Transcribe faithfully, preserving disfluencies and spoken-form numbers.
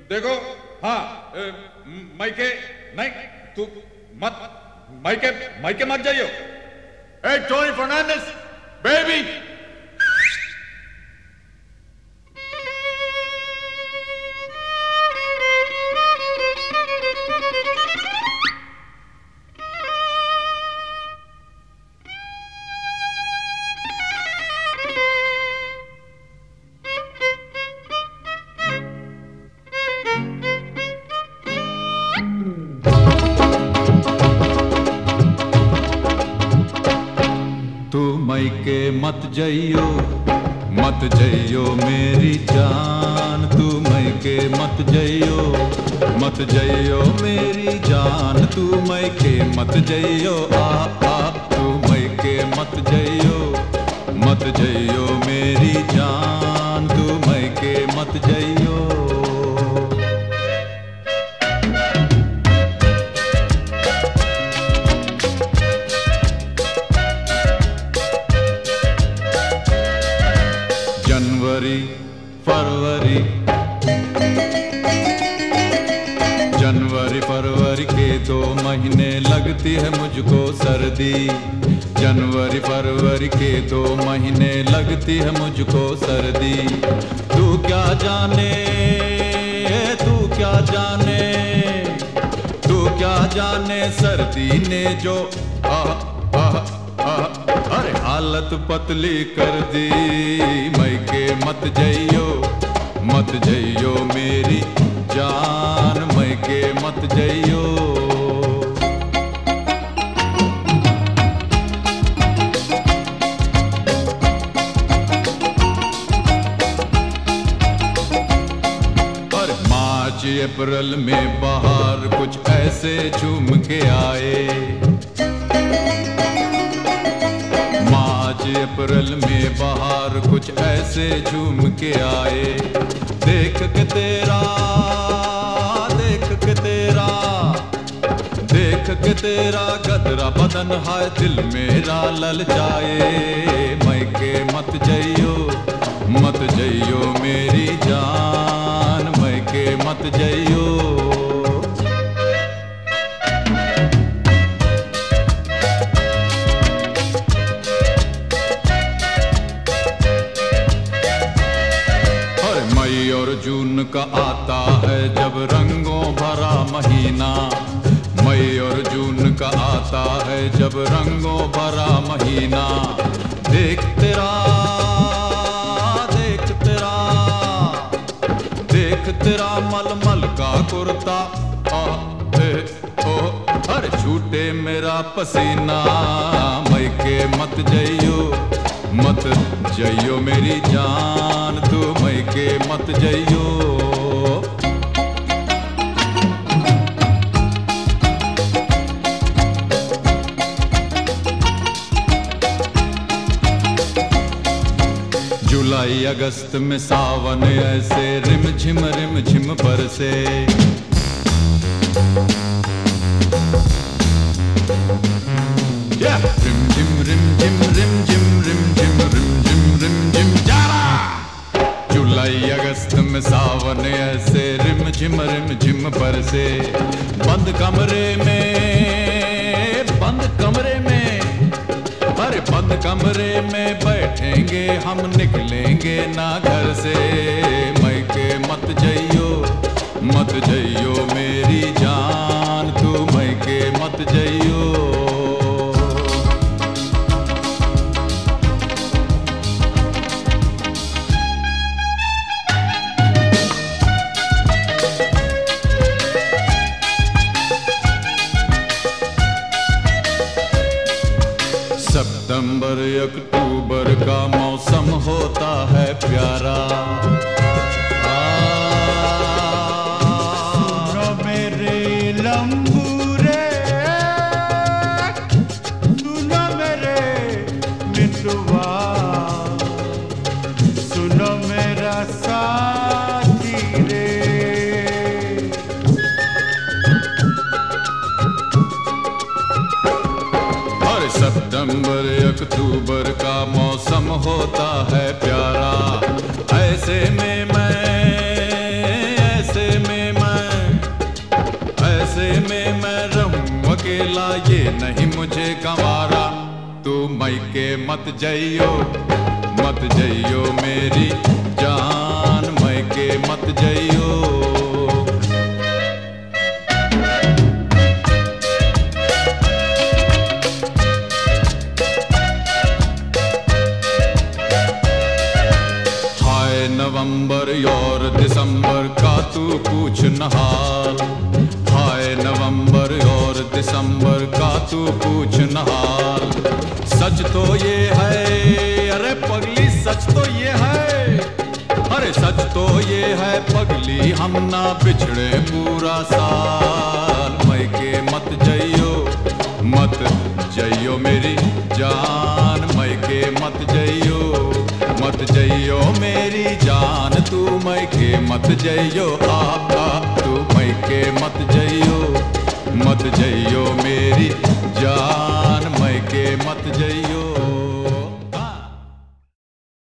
देखो, हाँ, ए, मायके नहीं, तू मत मायके मायके मत जाइयो। Hey, Tony Fernandez, baby! तू मायके मत जइयो, मत जइयो मेरी जान। तू मायके मत जइयो, मत जइयो मेरी जान। तू मायके मत जइयो, आ आ तू मायके मत जइयो, मत जइयो मेरी जान। तू मायके मत जइयो। जनवरी फरवरी, जनवरी फरवरी के दो महीने लगती है मुझको सर्दी। जनवरी फरवरी के दो महीने लगती है मुझको सर्दी। तू क्या जाने, तू क्या जाने, तू क्या जाने सर्दी ने जो आ आ आ अरे हालत पतली कर दी। मायके मत जइयो, मत जइयो मेरी जान। मायके मत जइयो। अरे मार्च अप्रैल में बाहर कुछ ऐसे झूम के आए। अप्रैल में बाहर कुछ ऐसे झूम के आए। देख के तेरा, देख के तेरा, देख के तेरा गदरा बदन है दिल मेरा ललचाए। मायके मत जइयो, मत जइयो मेरी जान। मायके मत जइयो। मई और जून का आता है जब रंगों भरा महीना। मई और जून का आता है जब रंगों भरा महीना। देख तेरा, देख तेरा, देख तेरा मलमल का कुर्ता। आ ए ओ अरे छूटे मेरा पसीना। मायके मत जइयो, मत जइयो मेरी जान। तू मायके मत जइयो। जुलाई अगस्त में सावन ऐसे रिम झिम रिम झिम बरसे। Yeah! रिम झिम रिम झिम रिम झिम रिम झिम रिम झिम रिम झिम जारा। जुलाई अगस्त में सावन ऐसे रिम झिम रिम झिम बरसे। बंद कमरे में, बंद कमरे में, अरे बंद कमरे में बैठेंगे हम, निकलेंगे ना घर से। मायके मत जइयो, मत जइयो मेरी जान। तू मायके मत जइयो। सितंबर अक्टूबर का मौसम होता है प्यारा। सुनो मेरे लंबूरे, सुनो मेरे मितवा, सुनो मेरा साथी रे। सितंबर अक्टूबर का मौसम होता है प्यारा। ऐसे में मैं, ऐसे में अकेला ये नहीं मुझे गंवारा। तू मैके मत जइयो मत जइयो मेरी जान, मैके मत जइयो। नवंबर और दिसंबर का तू पूछ न हाल, हाय नवंबर और दिसंबर का तू पूछ न हाल। सच तो ये है, अरे पगली सच तो ये है, अरे सच तो ये है पगली हम ना बिछड़े पूरा साल। मैके मत जइयो मत जइयो मेरी जान, मैके मत जइयो मत जइयो मेरी जान, तू मैके मत जइयो। आ आ तू मैके मत जइयो मत जइयो मेरी जान, मैके मत जइयो।